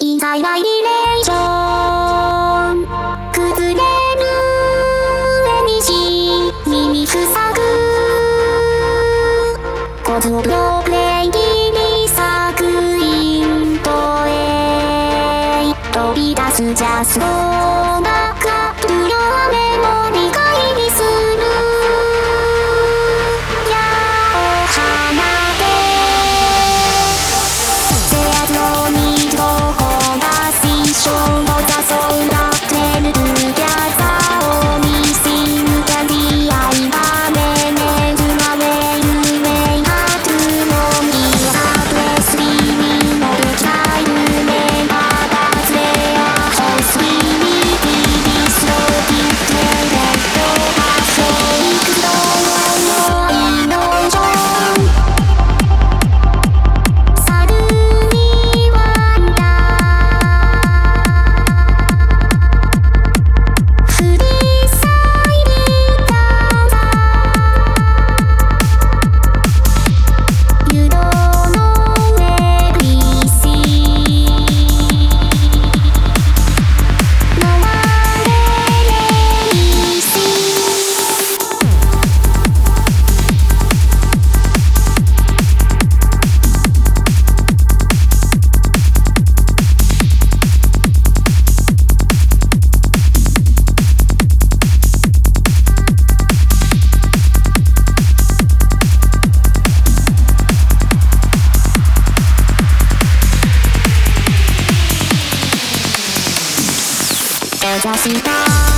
インサイバイリレーション崩れる上にし耳塞ぐコズをプロプレイに作品とへ飛び出すジャストがかるよ雨を理解にする矢を放て制圧の水を焦がし一生を誘うなテルトゥギャザーをミシンキャリアイはメネズマウェイルウェイハトゥのミラプレスリーミのルキャイルメンバーダズレアホスリーミティビスローキックレレッド発想育動のイノーションサルにワンダフリーサイリターザ湯道のエビシ回れレイシ目指した